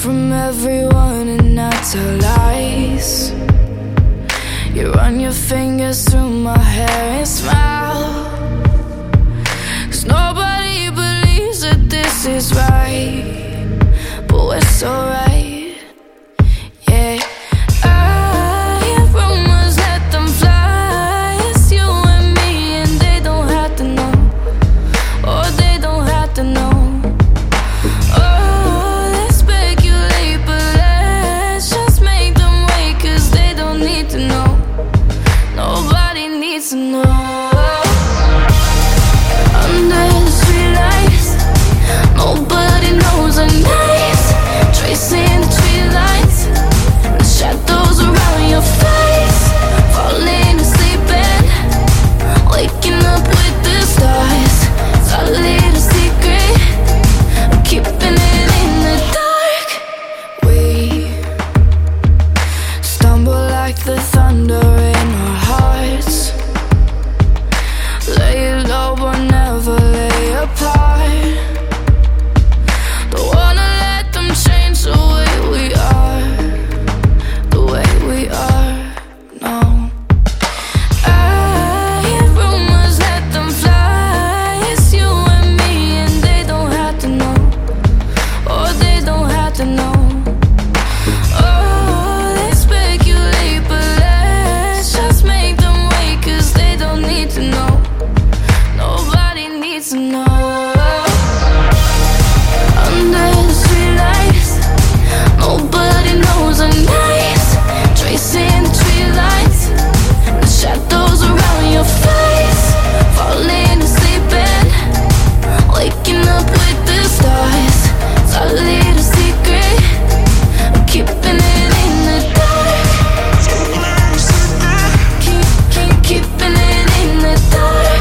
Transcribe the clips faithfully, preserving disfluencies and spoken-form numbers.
from everyone and not tell lies. You run your fingers through my hair and smile, 'cause nobody believes that this is right, but we're so right, yeah. I hear rumors, let them fly. It's you and me and they don't have to know, or they don't have to know. To know. Under the streetlights, nobody knows our names. Tracing the tree lines, the shadows around your face. Falling asleep and waking up with the stars. It's our little secret, keeping it in the dark. We stumble like the thunder in our hearts. Lay low but never lay apart. Don't wanna let them change the way we are, the way we are, no. I hear rumors, let them fly. It's you and me and they don't have to know, or they don't have to know. Oh, they speculate, but let's just make them wait, 'cause they don't need to know. Nobody needs to know. Under the streetlights, nobody knows our names. Tracing the tree lines, the shadows around your face. Falling asleep and waking up with the stars. It's our little secret, keeping it in the dark. Keep, keep, keeping it in the dark.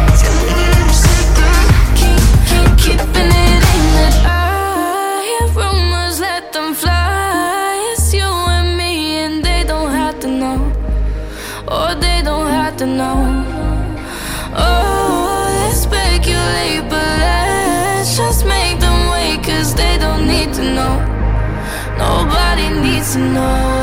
Keeping it in the dark. I hear rumors, let them fly. It's you and me and they don't have to know, or they don't have to know. Oh, they speculate, but let's just make them wait, 'cause they don't need to know. Nobody needs to know.